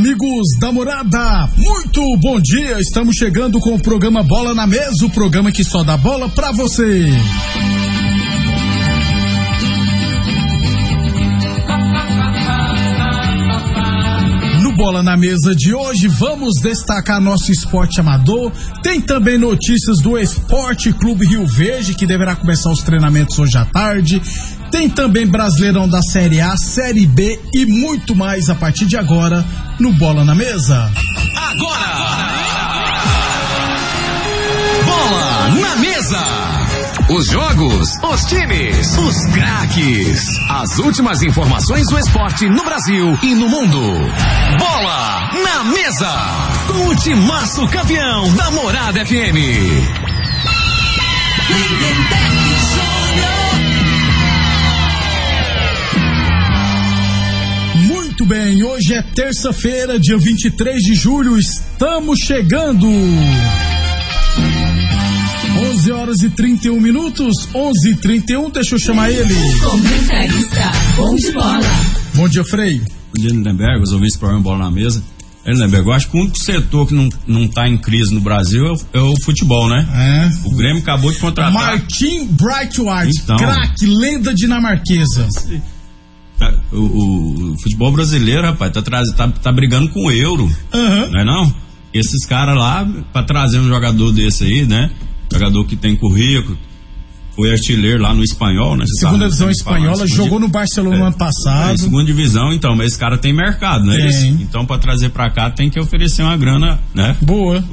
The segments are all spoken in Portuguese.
Amigos da Morada, muito bom dia. Estamos chegando com o programa Bola na Mesa, o programa que só dá bola pra você. No Bola na Mesa de hoje, vamos destacar nosso esporte amador. Tem também notícias do Esporte Clube Rio Verde, que deverá começar os treinamentos hoje à tarde. Tem também Brasileirão da Série A, Série B e muito mais a partir de agora no Bola na Mesa. Agora! Bola na Mesa! Os jogos, os times, os craques. As últimas informações do esporte no Brasil e no mundo. Bola na Mesa! Com o timaço campeão da Morada FM. Muito bem, hoje é terça-feira, dia 23 de julho, estamos chegando. 11h31, 11h31, deixa eu chamar ele. Comentarista, bom de bola. Bom dia, Frei. Bom dia, Lindenberg, os ouvintes do programa Bola na Mesa. Lindenberg, eu acho que o único setor que não tá em crise no Brasil é o futebol, né? É. O Grêmio acabou de contratar. Martin Braithwaite, então, craque, lenda dinamarquesa. O futebol brasileiro, rapaz, tá brigando com o euro, não é não? Esses caras lá, pra trazer um jogador desse aí, né? Jogador que tem currículo, foi artilheiro lá no Espanhol, né? Segunda divisão espanhola, jogou no Barcelona no ano passado. Segunda divisão, então, mas esse cara tem mercado, né? Então, pra trazer pra cá, tem que oferecer uma grana, né? Boa.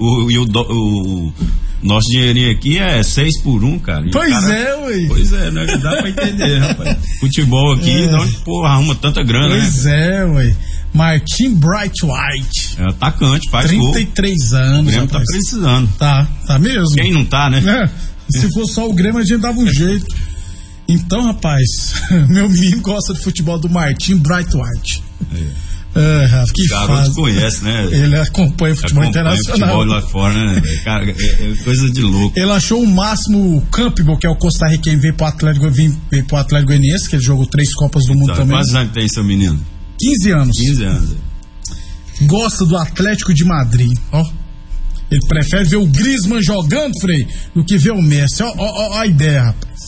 O nosso dinheirinho aqui é 6 por 1, cara. E pois cara, é, ué. Pois é, né? Dá pra entender, rapaz. Futebol aqui, de onde, porra, arruma tanta grana, pois né? É, ué. Martin Braithwaite. É atacante, faz 33 anos. O Grêmio tá precisando. Tá mesmo. Quem não tá, né? Se fosse só o Grêmio, a gente dava um jeito. Então, rapaz, meu menino gosta de futebol do Martin Braithwaite. Que garoto conhece, né? Ele acompanha futebol internacional. Futebol lá fora, né? Cara, é coisa de louco. Ele achou o máximo o Campbell, que é o costarriquenho, veio pro Atlético Goianiense, que ele jogou 3 Copas do Mundo também. Quantos anos tem seu menino? 15 anos. 15 anos. Gosta do Atlético de Madrid, ó. Ele prefere ver o Griezmann jogando, Frei, do que ver o Messi. Ó a ideia, rapaz.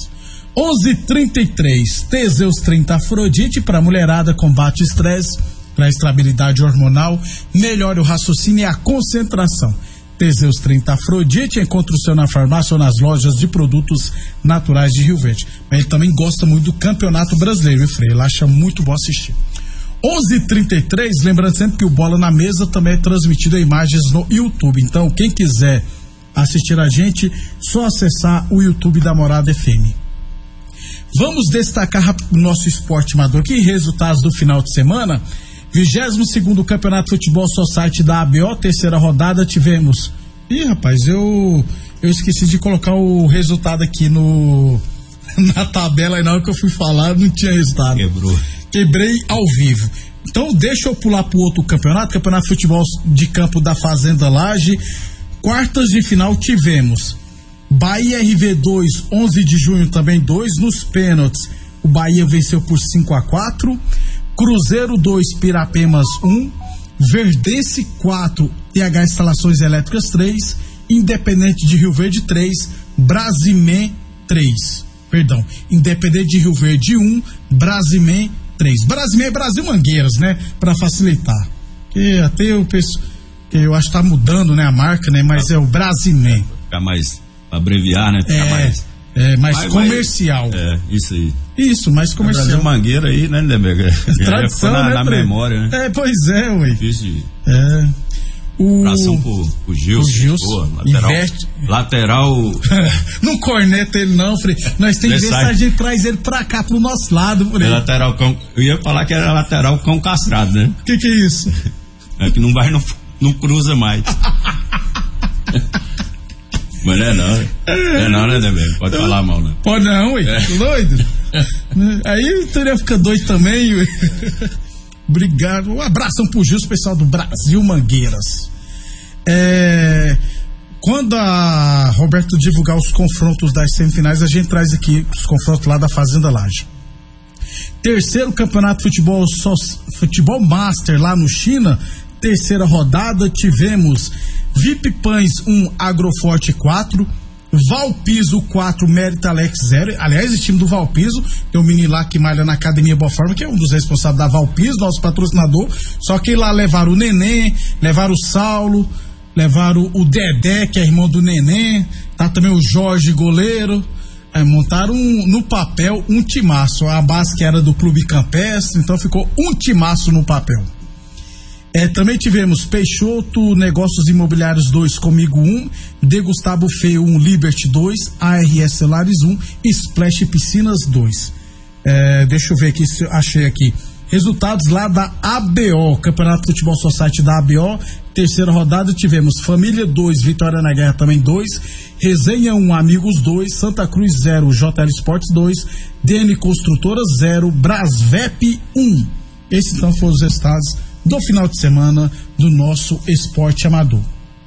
11h33, Teseus 30 Afrodite para mulherada, combate estresse, para estabilidade hormonal, melhora o raciocínio e a concentração. Teseus 30 Afrodite, encontra o seu na farmácia ou nas lojas de produtos naturais de Rio Verde. Mas ele também gosta muito do Campeonato Brasileiro, Frei? Ele acha muito bom assistir. 11h33, lembrando sempre que o Bola na Mesa também é transmitido em imagens no YouTube. Então, quem quiser assistir a gente, só acessar o YouTube da Morada FM. Vamos destacar o nosso esporte amador. Que resultados do final de semana? 22º Campeonato Futebol Society da ABO, terceira rodada, tivemos... Ih, rapaz, eu esqueci de colocar o resultado aqui na tabela, e na hora que eu fui falar, não tinha resultado. Quebrei ao vivo. Então deixa eu pular pro outro campeonato de futebol de campo da Fazenda Laje. Quartas de final tivemos Bahia RV2, 11 de junho também 2, nos pênaltis o Bahia venceu por 5-4, Cruzeiro 2, Pirapemas 1, Verdense 4, TH Instalações Elétricas 3, Independente de Rio Verde 3, Brasimé 3. Perdão, Independente de Rio Verde 1, Brasimé 3. Brasimé é Brasil Mangueiras, né? Pra facilitar. Que até eu penso, que eu acho que tá mudando, né, a marca, né? Mas é o Brasimé. Ficar mais, abreviar, né? Ficar mais comercial. Isso aí. Isso, mais comercial. Brasil Mangueira aí, né, Lindenberg? Tradição, né? Na memória, né? Pois é, ué. Difícil de... Abração pro Gilson. Pô, lateral. Não corneta ele não, Frei. Nós temos que ver se a gente traz ele pra cá, pro nosso lado, Frei. Lateral cão. Eu ia falar que era lateral cão castrado, né? O que é isso? É que não vai, não cruza mais. Mas não é não, né, Debê? Pode falar mal, né? Pode não, ué. Doido. Aí teria ficar doido também, ué. Obrigado. Um abração pro Gilson, pessoal do Brasil Mangueiras. Quando a Roberto divulgar os confrontos das semifinais, a gente traz aqui os confrontos lá da Fazenda Laje. Terceiro campeonato futebol Master lá no China, terceira rodada tivemos VIP Pães 1, Agroforte 4, Valpiso 4, Mérita Alex 0. Aliás, esse time do Valpiso tem um menino lá que malha na Academia Boa Forma, que é um dos responsáveis da Valpiso, nosso patrocinador. Só que lá levaram o Neném, levaram o Saulo, levaram o Dedé, que é irmão do Neném, tá também o Jorge, goleiro. Montaram no papel um timaço. A base que era do Clube Campestre, então ficou um timaço no papel. Também tivemos Peixoto, Negócios Imobiliários 2, Comigo 1, De Gustavo Feio 1, Liberty 2, ARS Celulares 1, Splash Piscinas 2. Deixa eu ver aqui se eu achei aqui. Resultados lá da ABO, Campeonato Futebol Society da ABO, terceira rodada tivemos Família 2, Vitória na Guerra também 2, Resenha 1, Amigos 2, Santa Cruz 0, JL Sports 2, DN Construtora 0, Brasvep 1. Esses então foram os resultados do final de semana do nosso esporte amador.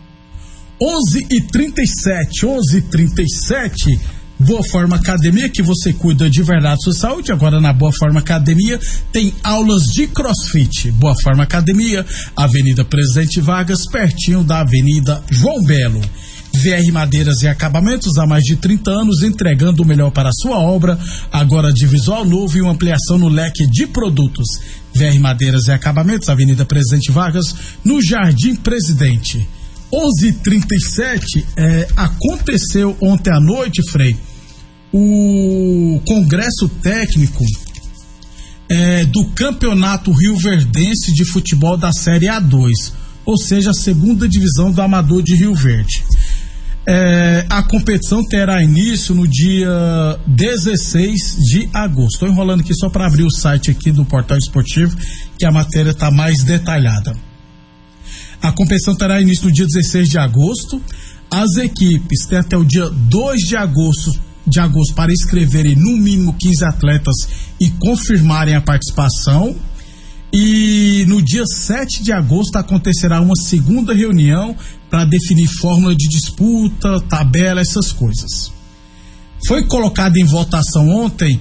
11h37, Boa Forma Academia, que você cuida de verdade sua saúde. Agora na Boa Forma Academia tem aulas de CrossFit. Boa Forma Academia, Avenida Presidente Vargas, pertinho da Avenida João Belo. VR Madeiras e Acabamentos, há mais de 30 anos, entregando o melhor para a sua obra, agora de visual novo e uma ampliação no leque de produtos. VR Madeiras e Acabamentos, Avenida Presidente Vargas, no Jardim Presidente. 11h37, aconteceu ontem à noite, Frei, o Congresso Técnico do Campeonato Rioverdense de Futebol da Série A2, ou seja, a segunda divisão do Amador de Rio Verde. A competição terá início no dia 16 de agosto. Estou enrolando aqui só para abrir o site aqui do Portal Esportivo, que a matéria está mais detalhada. A competição terá início no dia 16 de agosto. As equipes têm até o dia 2 de agosto para inscreverem no mínimo 15 atletas e confirmarem a participação. E no dia 7 de agosto acontecerá uma segunda reunião para definir fórmula de disputa, tabela, essas coisas. Foi colocado em votação ontem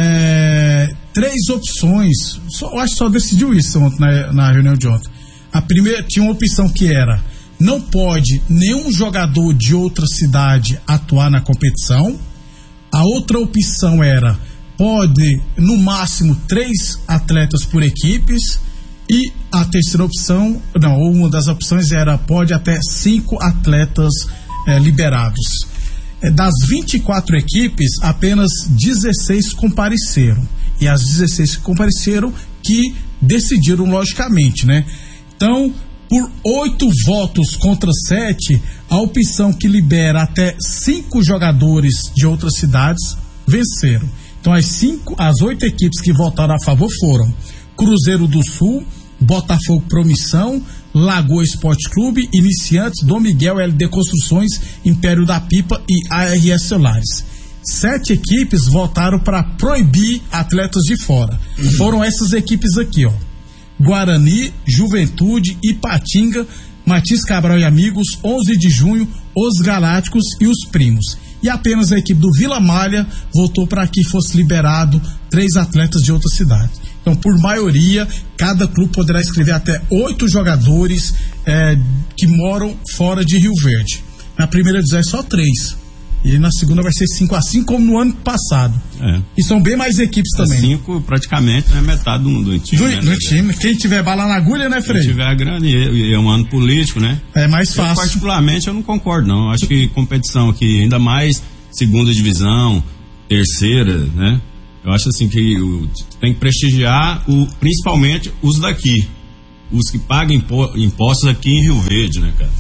3 opções. Eu acho que só decidiu isso ontem, na reunião de ontem. A primeira tinha uma opção que era: não pode nenhum jogador de outra cidade atuar na competição. A outra opção era: pode no máximo 3 atletas por equipes. E a terceira opção, uma das opções era: pode até 5 atletas liberados. Das 24 equipes, apenas 16 compareceram. E as 16 que compareceram que decidiram logicamente, né? Então, por 8 votos contra 7, a opção que libera até 5 jogadores de outras cidades venceram. Então, as 8 equipes que votaram a favor foram Cruzeiro do Sul, Botafogo Promissão, Lagoa Esporte Clube, Iniciantes, Dom Miguel, LD Construções, Império da Pipa e ARS Celulares. 7 equipes votaram para proibir atletas de fora. Foram essas equipes aqui, ó: Guarani, Juventude, Ipatinga, Matias Cabral e Amigos, 11 de Junho, Os Galácticos e Os Primos. E apenas a equipe do Vila Malha votou para que fosse liberado 3 atletas de outra cidade. Então, por maioria, cada clube poderá inscrever até 8 jogadores que moram fora de Rio Verde. Na primeira divisão é só 3. E na segunda vai ser 5, assim como no ano passado. E são bem mais equipes também. 5 praticamente, né? Metade do time. Do time. Quem tiver bala na agulha, né, Frei? Quem tiver a grana, e é um ano político, né? É mais fácil. Particularmente, eu não concordo, não. Acho que competição aqui, ainda mais segunda divisão, terceira, né? Eu acho assim que tem que prestigiar principalmente os daqui. Os que pagam impostos aqui em Rio Verde, né, cara?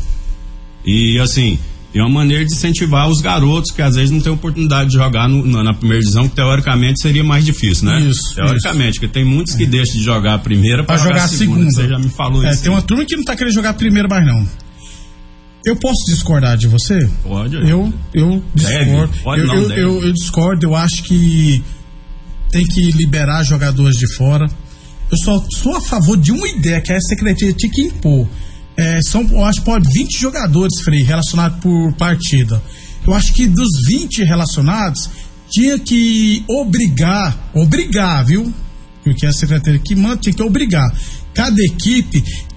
E assim, é uma maneira de incentivar os garotos que às vezes não têm oportunidade de jogar na primeira divisão, que teoricamente seria mais difícil, né? Isso. Teoricamente, porque tem muitos que deixam de jogar a primeira para jogar a segunda. Você já me falou isso. Tem uma turma que não tá querendo jogar a primeira mais não. Eu posso discordar de você? Pode. Eu discordo. Eu discordo, eu acho que tem que liberar jogadores de fora. Eu só sou a favor de uma ideia que a secretaria tinha que impor. Eu acho que pode 20 jogadores, Frei, relacionados por partida. Eu acho que dos 20 relacionados, tinha que obrigar, viu? Porque a secretaria que manda tinha que obrigar cada equipe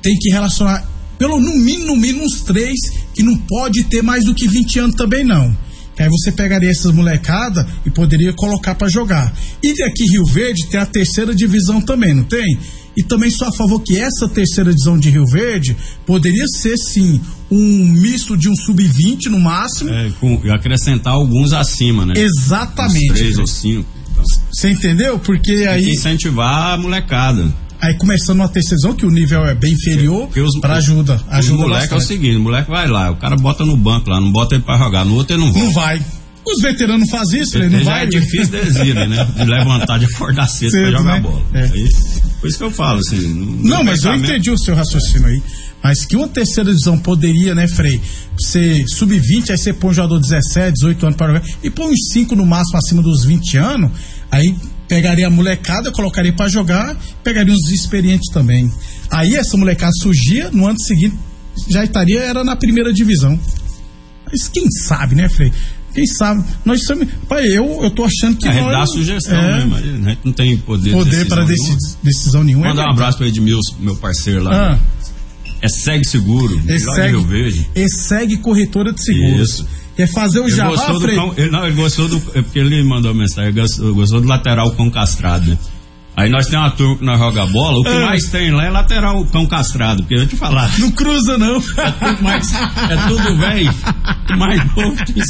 tem que relacionar no mínimo uns 3, que não pode ter mais do que 20 anos também não. Que aí você pegaria essas molecadas e poderia colocar para jogar. E aqui Rio Verde tem a 3ª divisão também, não tem? E também sou a favor que essa 3ª divisão de Rio Verde poderia ser sim um misto de um sub-20 no máximo. E acrescentar alguns acima, né? Exatamente. Uns 3 ou 5. Você entendeu? Porque aí... Tem que incentivar a molecada. Aí começando uma 3ª divisão, que o nível é bem inferior, para ajuda. O moleque é o seguinte, o moleque vai lá, o cara bota no banco lá, não bota ele pra jogar, no outro ele não volta. Não vai. Os veteranos fazem isso, ele não vai. É difícil desistir, né? De levantar, de acordar cedo pra jogar, né? Bola. Por isso que eu falo, assim... Não, mas eu entendi o seu raciocínio aí. Mas que uma 3ª divisão poderia, né, Frei? Você sub-20, aí você põe um jogador de 17, 18 anos para jogar, e põe uns 5 no máximo acima dos 20 anos, aí pegaria a molecada, colocaria para jogar, pegaria uns experientes também. Aí essa molecada surgia, no ano seguinte já era na 1ª divisão. Mas quem sabe, né, Frei? Quem sabe? Nós somos. Pai, eu tô achando que. Nós dá sugestão, né? Mas a gente não tem poder para decisão nenhuma. Mandar um abraço para Edmilson, meu parceiro lá. Segue Seguro, Rio Verde. Segue Corretora de Seguros. Isso. Quer fazer o jabá, Frei? Ele gostou porque ele mandou mensagem, gostou do lateral cão castrado, né? Aí nós temos uma turma que nós joga bola, o que mais tem lá é lateral cão castrado, porque eu vou te falar. Não cruza, não. É tudo velho, mais novo que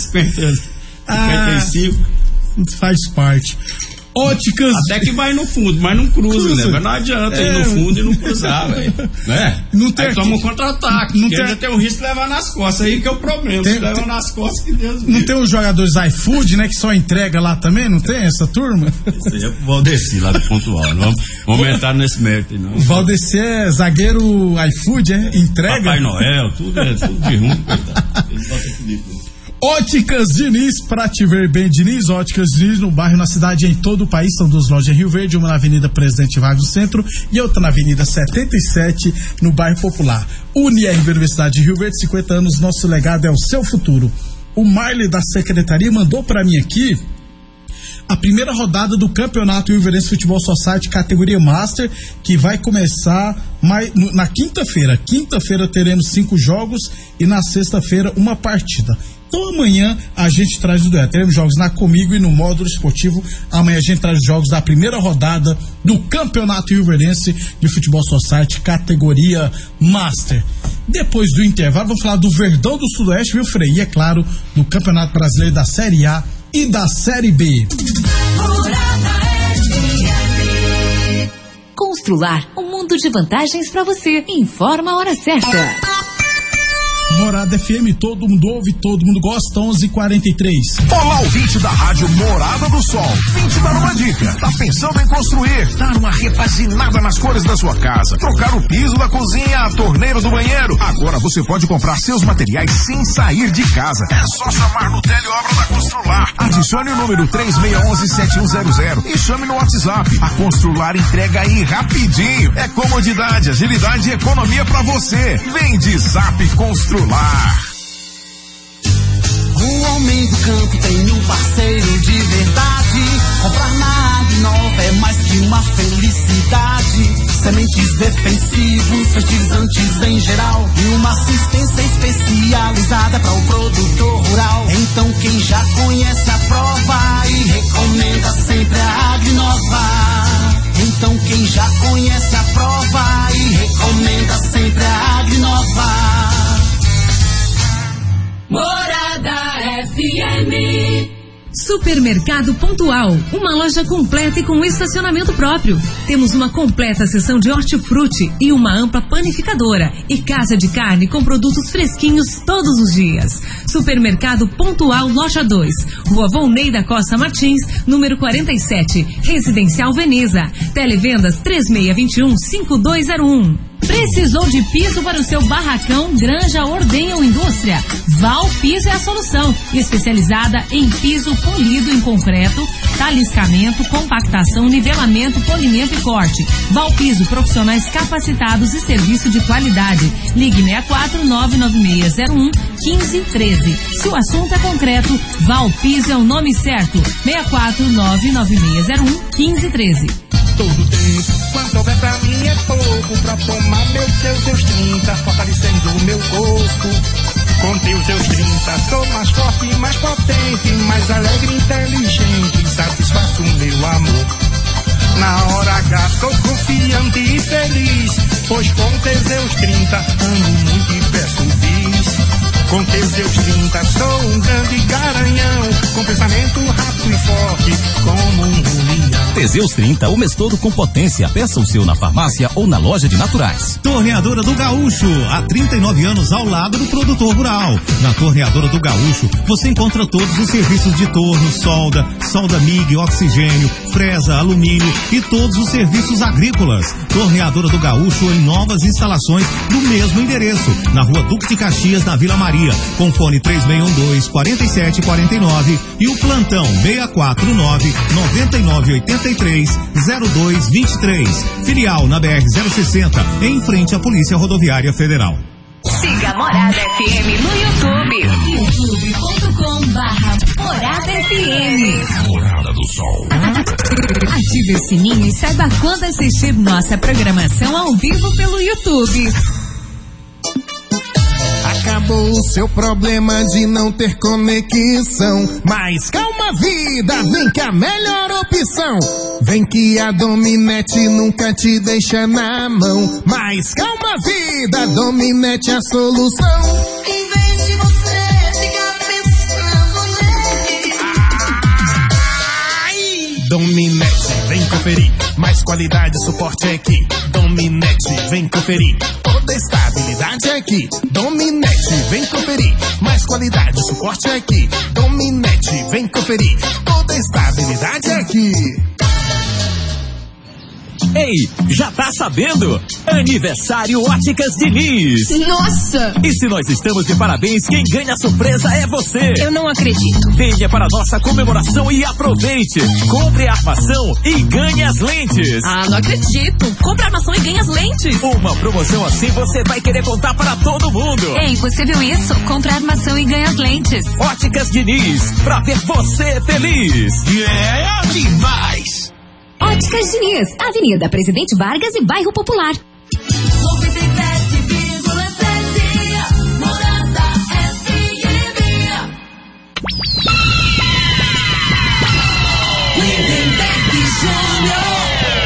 55. Faz parte. Óticas. Até que vai no fundo, mas não cruza, né? Mas não adianta ir no fundo e não cruzar, velho. Né? Aí toma um contra-ataque. Porque ainda tem o risco de levar nas costas. Aí que é o problema. Se levar nas costas, que Deus Não tem os jogadores iFood, né? Que só entrega lá também? Não tem essa turma? Esse aí é pro Valdeci lá do Pontual. Não vamos entrar nesse mérito aí, não. O Valdeci é zagueiro iFood, é? Entrega? Papai Noel, tudo de ruim, coitado. Ele bota tudo. Óticas Diniz, pra te ver bem, Diniz. Óticas Diniz no bairro, na cidade, em todo o país. São 2 lojas em Rio Verde, uma na Avenida Presidente Vargas do Centro e outra na Avenida 77, no bairro Popular. UniRV Universidade de Rio Verde, 50 anos, nosso legado é o seu futuro. O Marley da Secretaria mandou pra mim aqui a 1ª rodada do Campeonato Rio Verdense Futebol Society categoria Master, que vai começar na quinta-feira. Quinta-feira teremos 5 jogos e na sexta-feira uma partida. Então amanhã a gente traz o duelo. Teremos jogos na Comigo e no Módulo Esportivo. Amanhã a gente traz os jogos da 1ª rodada do Campeonato Rio Verdense de Futebol Society, categoria Master. Depois do intervalo, vamos falar do Verdão do Sudoeste, viu, Frei? E é claro, do Campeonato Brasileiro da Série A e da Série B. Constrular um mundo de vantagens para você. Informa a hora certa. Morada FM, todo mundo ouve, todo mundo gosta, 11:43. Olá, ouvinte da Rádio Morada do Sol. Vim te dar uma dica. Tá pensando em construir? Dar uma repaginada nas cores da sua casa, trocar o piso da cozinha, a torneira do banheiro. Agora você pode comprar seus materiais sem sair de casa. É só chamar no Teleobra da Constrular. Adicione o número 3611-7100 e chame no WhatsApp. A Constrular entrega aí rapidinho. É comodidade, agilidade e economia pra você. Vem de Zap Constrular. O homem do campo tem um parceiro de verdade. Comprar na Agrinova é mais que uma felicidade. Sementes defensivos, fertilizantes em geral e uma assistência especializada para o produtor rural. Então quem já conhece a prova e recomenda sempre a Agrinova. Então quem já conhece a prova e recomenda sempre a Agrinova. Morada FM. Supermercado Pontual, uma loja completa e com estacionamento próprio. Temos uma completa seção de hortifruti e uma ampla panificadora e casa de carne com produtos fresquinhos todos os dias. Supermercado Pontual, loja 2, Rua Volney da Costa Martins, número 47, Residencial Veneza. Televendas 3621-5201. Precisou de piso para o seu barracão, granja, ordenha ou indústria? Val Piso é a solução, especializada em piso polido em concreto, taliscamento, compactação, nivelamento, polimento e corte. Val Piso, profissionais capacitados e serviço de qualidade. Ligue 64-99601-1513. Se o assunto é concreto, Val Piso é o nome certo. 64-99601-1513. Todo tempo Quanto houver pra mim é pouco pra tomar seus 30, fortalecendo o meu corpo. Com seus 30, sou mais forte, mais potente, mais alegre, inteligente, satisfaço o meu amor. Na hora H sou confiante e feliz, pois com seus 30 amo muito e peço bis. Com seus 30 sou um grande garanhão, com pensamento rápido e forte, como um leão. Teseus 30, o mês todo com potência. Peça o seu na farmácia ou na loja de naturais. Torneadora do Gaúcho, há 39 anos ao lado do produtor rural. Na Torneadora do Gaúcho, você encontra todos os serviços de torno, solda MIG, oxigênio, fresa, alumínio e todos os serviços agrícolas. Torneadora do Gaúcho em novas instalações no mesmo endereço, na Rua Duque de Caxias, na Vila Maria, com fone 3612-4749 e o plantão 649-9983-0223. Filial na BR-060, em frente à Polícia Rodoviária Federal. Siga Morada FM no YouTube. youtube.com/Morada FM. Morada do Sol. Ative o sininho e saiba quando assistir nossa programação ao vivo pelo YouTube. Acabou o seu problema de não ter conexão. Mas calma, vida, vem que a melhor opção. Vem que a Dominete nunca te deixa na mão. Mas calma, vida, Dominete é a solução. Em vez de você ficar pensando nele. Dominete, vem conferir. Mais qualidade e suporte é aqui. Dominete, vem conferir. Toda estabilidade é aqui. Dominete, vem conferir. Mais qualidade e suporte é aqui. Dominete, vem conferir. Toda estabilidade é aqui. Ei, já tá sabendo? Aniversário Óticas Diniz. Nossa! E se nós estamos de parabéns, quem ganha a surpresa é você. Eu não acredito. Venha para a nossa comemoração e aproveite. Compre a armação e ganhe as lentes. Ah, não acredito. Compre a armação e ganhe as lentes. Uma promoção assim você vai querer contar para todo mundo. Ei, você viu isso? Compre a armação e ganhe as lentes. Óticas Diniz, pra ver você feliz. É demais! Óticas Diniz, Avenida Presidente Vargas e Bairro Popular. 97,7 Morada FM. Lindenberg Júnior.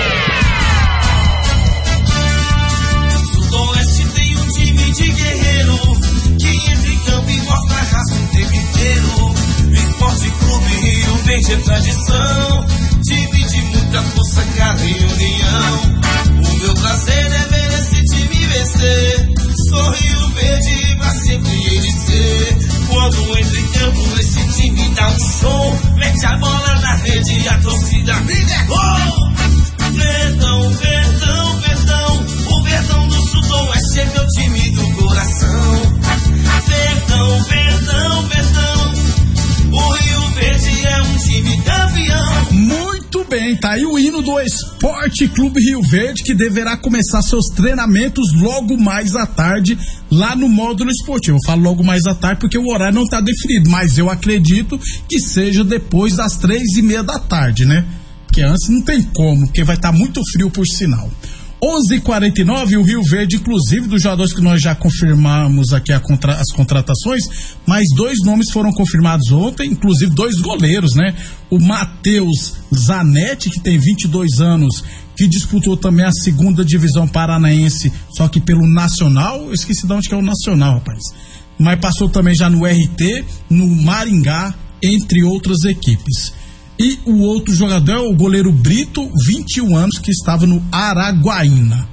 Sudoeste tem um time de guerreiro que entra em campo e mostra a raça o tempo inteiro. O Esporte Clube Rio Verde é tradição. Divide muita força, garra e união. O meu prazer é ver esse time vencer. Sorrio verde pra sempre ele ser. Quando entra em campo, esse time dá um show. Mete a bola na rede e a torcida grita é gol. Verdão, verdão, verdão. O Verdão do Sudoeste é meu time do coração. Verdão, verdão, verdão. O Rio Verde é um time campeão. Muito bem, tá aí o hino do Esporte Clube Rio Verde, que deverá começar seus treinamentos logo mais à tarde lá no módulo esportivo. Eu falo logo mais à tarde porque o horário não está definido, mas eu acredito que seja depois das 3:30 da tarde, né? Porque antes não tem como, porque vai estar muito frio por sinal. 11:49, o Rio Verde, inclusive, dos jogadores que nós já confirmamos aqui as contratações, mais 2 nomes foram confirmados ontem, inclusive 2 goleiros, né? O Matheus Zanetti, que tem 22 anos, que disputou também a 2ª divisão paranaense, só que pelo Nacional, eu esqueci de onde que é o Nacional, rapaz. Mas passou também já no RT, no Maringá, entre outras equipes. E o outro jogador é o goleiro Brito, 21 anos, que estava no Araguaína.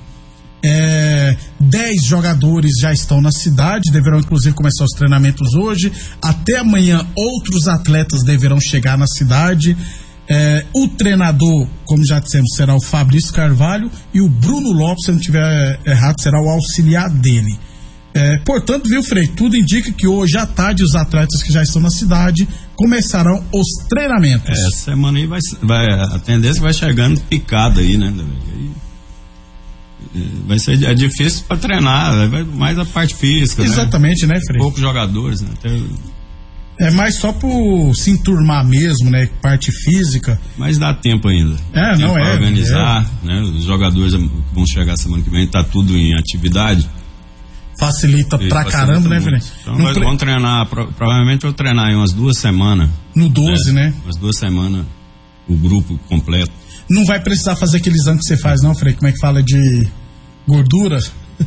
10 jogadores já estão na cidade, deverão inclusive começar os treinamentos hoje. Até amanhã outros atletas deverão chegar na cidade. O treinador, como já dissemos, será o Fabrício Carvalho, e o Bruno Lopes, se eu não estiver errado, será o auxiliar dele. Portanto, viu, Frei, tudo indica que hoje à tarde os atletas que já estão na cidade começarão os treinamentos. Essa semana aí a tendência vai chegando picada aí, né? Vai ser difícil para treinar, mais a parte física. Exatamente, né, Frei? Poucos jogadores, né? É mais só por se enturmar mesmo, né? Parte física. Mas dá tempo ainda. É, tempo não é. Organizar, né? Os jogadores vão chegar semana que vem, tá tudo em atividade. Facilita pra caramba, né, Felipe? Então vamos treinar, provavelmente eu vou treinar aí umas 2 semanas. No 12, né? Umas 2 semanas, o grupo completo. Não vai precisar fazer aquele exame que você faz, não, Frei? Como é que fala de gordura?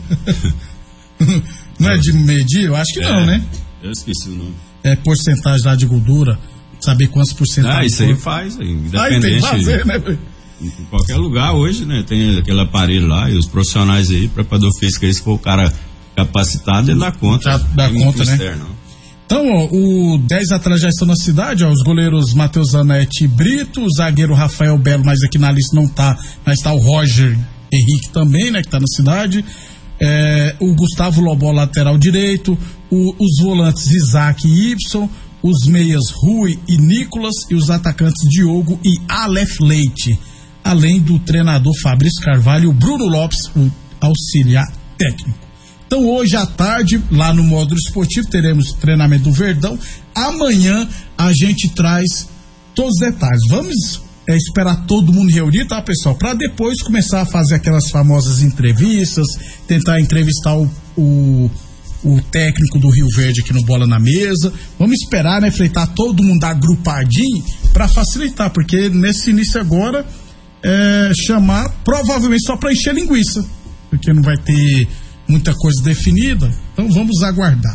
Não é de medir? Eu acho que não, né? Eu esqueci o nome. É porcentagem lá de gordura, saber quantos porcentagens. Isso aí faz, independente. Tem que fazer, né? Em qualquer lugar hoje, né? Tem aquele aparelho lá e os profissionais aí, preparador físico aí, se for o cara capacitado, ele dá conta. Já dá conta, né? Externo. Então, ó, o 10 atrás já estão na cidade, ó, os goleiros Matheus Zanetti e Brito, o zagueiro Rafael Belo, mas aqui na lista não tá, mas tá o Roger Henrique também, né, que tá na cidade. O Gustavo Lobó, lateral direito, os volantes Isaac e Y, os meias Rui e Nicolas e os atacantes Diogo e Aleph Leite, além do treinador Fabrício Carvalho e o Bruno Lopes, o auxiliar técnico. Então hoje à tarde, lá no módulo esportivo, teremos treinamento do Verdão. Amanhã a gente traz todos os detalhes. Vamos esperar todo mundo reunir, tá, pessoal? Para depois começar a fazer aquelas famosas entrevistas, tentar entrevistar o técnico do Rio Verde aqui no Bola na Mesa. Vamos esperar, né, Freitar todo mundo agrupadinho para facilitar, porque nesse início agora chamar provavelmente só para encher linguiça, porque não vai ter muita coisa definida, então vamos aguardar.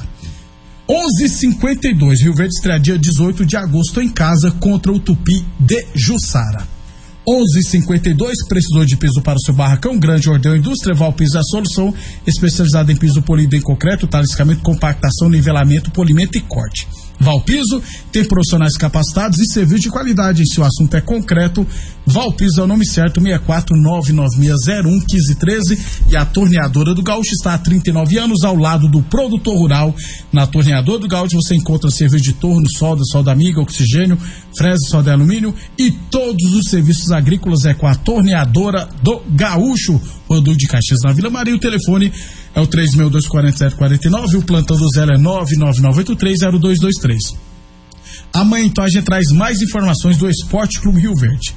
11h52, Rio Verde estreia dia 18 de agosto em casa contra o Tupi de Jussara. 11h52, precisou de piso para o seu barracão? Grande Ordem Indústria, Valpiso é a solução, especializada em piso polido em concreto, taliscamento, compactação, nivelamento, polimento e corte. Valpiso tem profissionais capacitados e serviço de qualidade. Se o assunto é concreto, Valpiso é o nome certo, 64996011513. E a Torneadora do Gaúcho está há 39 anos ao lado do produtor rural. Na Torneadora do Gaúcho você encontra serviço de torno, solda amiga, oxigênio, fresa, solda de alumínio e todos os serviços agrícolas é com a Torneadora do Gaúcho. Rodul de Caxias na Vila Maria. O telefone é o 3624749, o plantão do Zé é 999830223. Amanhã então a gente traz mais informações do Esporte Clube Rio Verde.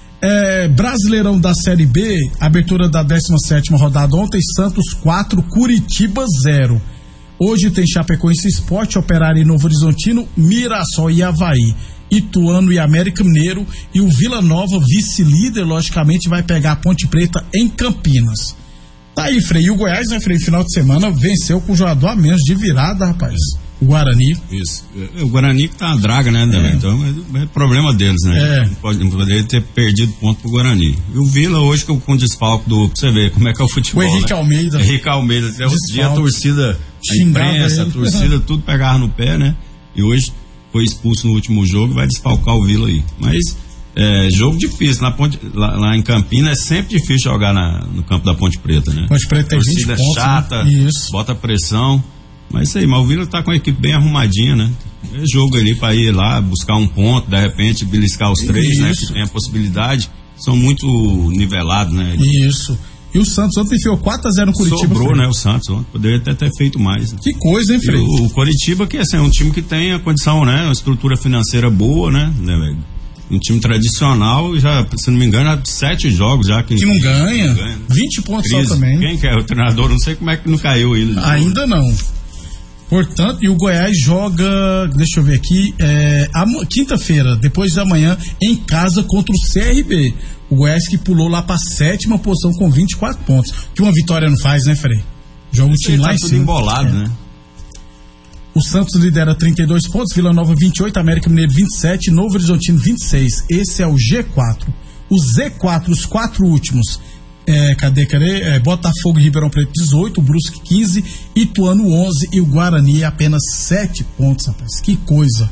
Brasileirão da Série B, abertura da 17ª rodada ontem, Santos 4, Curitiba 0. Hoje tem Chapecoense Sport, Operário e Novo Horizontino, Mirassol e Avaí, Ituano e América Mineiro, e o Vila Nova, vice-líder, logicamente vai pegar a Ponte Preta em Campinas. Tá aí, Frei, e o Goiás, né, Frei, final de semana venceu com um jogador a menos de virada, rapaz. O Guarani. Isso. O Guarani que tá uma draga, né, então é problema deles, né? Não poderia ter perdido ponto pro Guarani. E o Vila hoje com o desfalque pra você ver como é que é o futebol. O Henrique, né? Henrique Almeida. Até o dia a torcida, a imprensa, a torcida, tudo pegava no pé, né? E hoje foi expulso no último jogo, vai desfalcar o Vila aí. Mas jogo difícil, lá em Campinas é sempre difícil jogar no campo da Ponte Preta, né? Ponte Preta tem 20 pontos, chata, né? Isso. Bota pressão, mas isso aí, mas o Vila tá com a equipe bem arrumadinha, né? É jogo ali pra ir lá, buscar um ponto, de repente beliscar os 3, né? Que tem a possibilidade, são muito nivelados, né? Isso. E o Santos ontem enfiou 4-0 no Curitiba. Sobrou, né, o Santos ontem. Poderia até ter feito mais. Né? Que coisa, hein, Frei? O Curitiba, que assim, é um time que tem a condição, né? Uma estrutura financeira boa, né, velho? Um time tradicional, já, se não me engano, 7 jogos já. Que não ganha. 20 pontos crise. Só também. Quem que é o treinador? Não sei como é que não caiu ainda. Ainda não. Portanto, e o Goiás joga, deixa eu ver aqui, quinta-feira, depois de amanhã, em casa contra o CRB. O Goiás que pulou lá pra 7ª posição com 24 pontos. Que uma vitória não faz, né, Frei? Joga o time lá em cima. Tudo embolado, né? O Santos lidera 32 pontos, Vila Nova 28, América Mineiro 27, Novo Horizontino 26. Esse é o G4. O Z4, os 4 últimos. Cadê? Botafogo e Ribeirão Preto 18, o Brusque 15, Ituano 11 e o Guarani apenas 7 pontos, rapaz. Que coisa.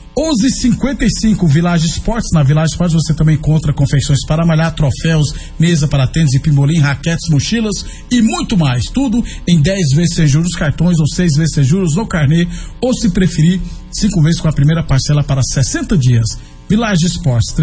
11h55, Village Esportes. Na Village Esportes você também encontra confecções para malhar, troféus, mesa para tênis e pimbolim, raquetes, mochilas e muito mais. Tudo em 10 vezes sem juros, cartões ou 6 vezes sem juros no carnê, ou se preferir, 5 vezes com a primeira parcela para 60 dias. Village Esportes,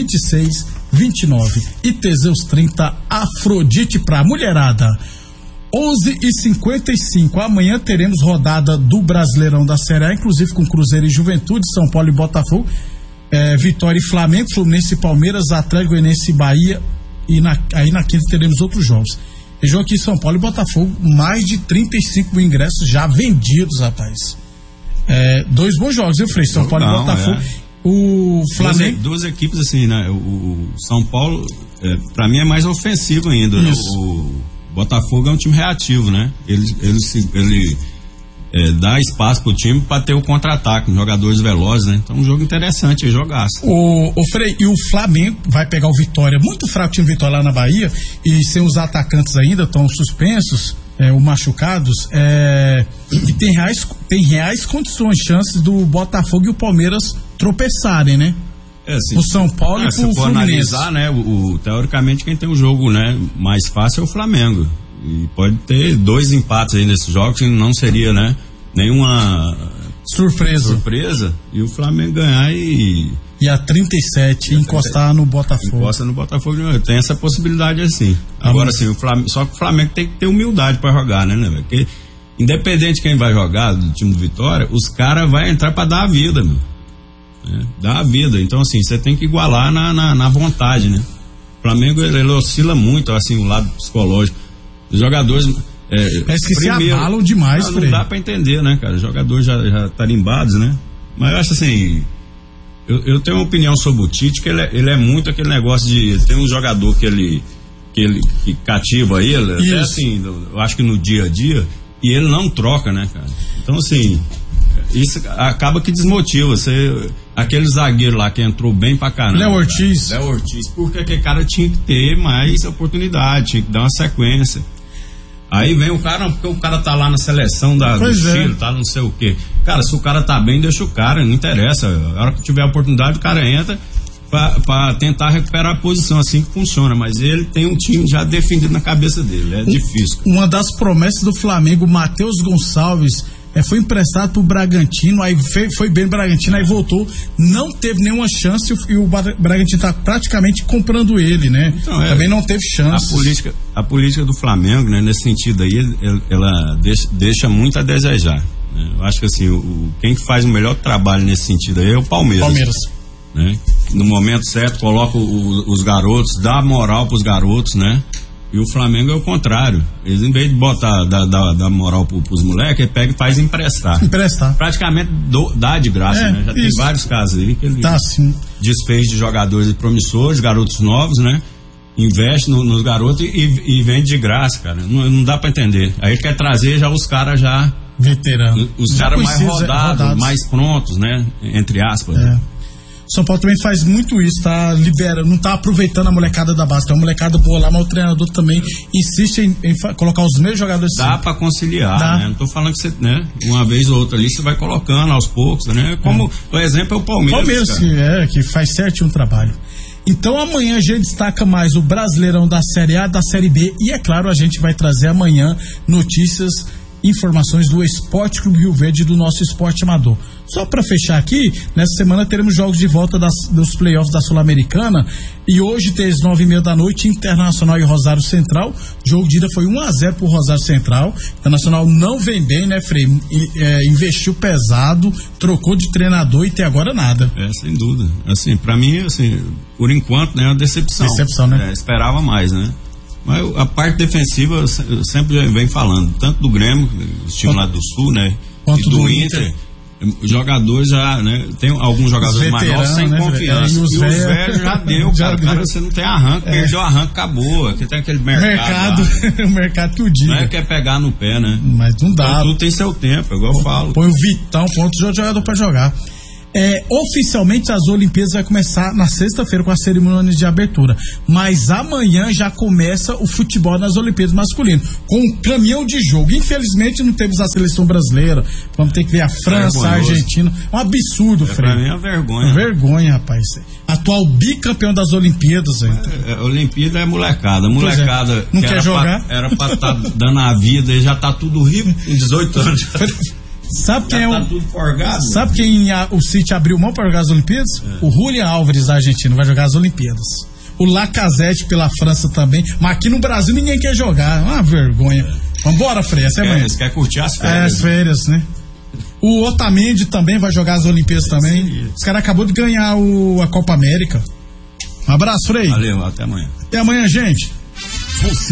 3623-2629. E Teseus 30, Afrodite pra mulherada. 11h55. Amanhã teremos rodada do Brasileirão da Série A, inclusive com Cruzeiro e Juventude, São Paulo e Botafogo, Vitória e Flamengo, Fluminense e Palmeiras, Atlético Goianiense e Bahia, e aí na quinta teremos outros jogos. E jogo aqui em São Paulo e Botafogo, mais de 35 mil ingressos já vendidos, rapaz. Dois bons jogos, viu, Frei? São Paulo e Botafogo. O Flamengo. Duas equipes assim, né? O São Paulo, pra mim, é mais ofensivo ainda. Né? O Botafogo é um time reativo, né? Ele dá espaço pro time para ter o contra-ataque, jogadores velozes, né? Então, um jogo interessante, jogaço. O Frei, e o Flamengo vai pegar o Vitória, muito fraco o time Vitória lá na Bahia, e sem os atacantes ainda, estão suspensos, ou machucados, e tem reais condições, chances do Botafogo e o Palmeiras tropeçarem, né? Assim, o São Paulo e o Fluminense. Se for analisar, né, teoricamente quem tem o jogo, né, mais fácil é o Flamengo. E pode ter 2 empates aí nesses jogos, que não seria, né, nenhuma surpresa. E o Flamengo ganhar e a 37 encostar no Botafogo. Encosta no Botafogo, tem essa possibilidade assim. Agora sim, só que o Flamengo tem que ter humildade para jogar, né, velho? Porque independente de quem vai jogar do time do Vitória, os caras vão entrar para dar a vida, meu. Dá a vida. Então, assim, você tem que igualar na vontade, né? O Flamengo, ele oscila muito, assim, o lado psicológico. Os jogadores. Parece que primeiro, se abalam demais, não dá pra entender, né, cara? Os jogadores já tarimbados, né? Mas eu acho assim. Eu tenho uma opinião sobre o Tite, que ele é muito aquele negócio de. Tem um jogador que cativa ele, até assim, eu acho que no dia a dia, e ele não troca, né, cara? Então, assim. Isso acaba que desmotiva. Aquele zagueiro lá que entrou bem pra caramba. Léo Ortiz. Porque aquele cara tinha que ter mais oportunidade, tinha que dar uma sequência. Aí vem o cara, porque o cara tá lá na seleção do Chile, tá não sei o quê. Cara, se o cara tá bem, deixa o cara, não interessa. A hora que tiver a oportunidade, o cara entra pra tentar recuperar a posição, assim que funciona. Mas ele tem um time já definido na cabeça dele, é difícil. Uma das promessas do Flamengo, Matheus Gonçalves, foi emprestado pro Bragantino, aí foi bem no Bragantino, aí voltou, não teve nenhuma chance e o Bragantino tá praticamente comprando ele, né? Então, também não teve chance. A política do Flamengo, né, nesse sentido aí, ela deixa muito a desejar, né? Eu acho que assim, quem faz o melhor trabalho nesse sentido aí é o Palmeiras. Né? No momento certo, coloca os garotos, dá moral pros garotos, né? E o Flamengo é o contrário. Eles, em vez de botar, dar moral pros moleques, ele pega e faz emprestar. Praticamente dá de graça, né? Já tem vários casos aí que ele desfez de jogadores promissores, garotos novos, né? Investe nos garotos e vende de graça, cara. Não dá pra entender. Aí quer trazer já os caras já veteranos. Os caras mais rodados, mais prontos, né? Entre aspas. São Paulo também faz muito isso, tá liberando, não tá aproveitando a molecada da base, tem uma molecada boa lá, mas o treinador também insiste em colocar os mesmos jogadores. Dá pra conciliar, né? Não tô falando que você, né, uma vez ou outra ali você vai colocando aos poucos, né? Como o exemplo é o Palmeiras. Que faz certinho o trabalho. Então amanhã a gente destaca mais o Brasileirão da Série A, da Série B e é claro, a gente vai trazer amanhã notícias, informações do Esporte Clube Rio Verde, do nosso esporte amador. Só para fechar aqui, nessa semana teremos jogos de volta dos playoffs da Sul-Americana e hoje, às 9:30 da noite, Internacional e Rosário Central. O jogo de ida foi 1-0 pro Rosário Central. Internacional não vem bem, né, Frei? Investiu pesado, trocou de treinador e até agora nada. Sem dúvida. Assim, para mim, assim, por enquanto, né, é uma decepção. Né? Esperava mais, né? Mas a parte defensiva eu sempre vem falando, tanto do Grêmio, o time lá do Sul, né? Quanto e do Inter. Os jogadores já, né? Tem alguns jogadores mais novos sem confiança. E os velhos já deu, cara. Você não tem arranque, perdeu arranque, acabou. Aqui tem aquele mercado. O mercado que o dia. Não é que é pegar no pé, né? Mas não dá. Então, tudo tem seu tempo, igual eu falo. Põe o Vitão, põe outro jogador pra jogar. Oficialmente as Olimpíadas vai começar na sexta-feira com a cerimônia de abertura, mas amanhã já começa o futebol nas Olimpíadas masculino, com um caminhão de jogo. Infelizmente não temos a seleção brasileira, vamos ter que ver a França, a Argentina, um absurdo, Fred. Pra mim é uma vergonha. Vergonha, rapaz. Atual bicampeão das Olimpíadas. A Olimpíada é molecada. Molecada não quer jogar? Era pra estar dando a vida e já tá tudo rico em 18 anos. Sabe quem tá tudo forgado? Sabe quem o City abriu mão para jogar as Olimpíadas? O Julián Álvares, argentino, vai jogar as Olimpíadas. O Lacazette pela França também, mas aqui no Brasil ninguém quer jogar, uma vergonha. Vambora, Frei, essa é amanhã. Você quer curtir as férias? As férias, né? O Otamendi também vai jogar as Olimpíadas também. Sim. Os caras acabou de ganhar a Copa América. Um abraço, Frei. Valeu, até amanhã. Até amanhã, gente.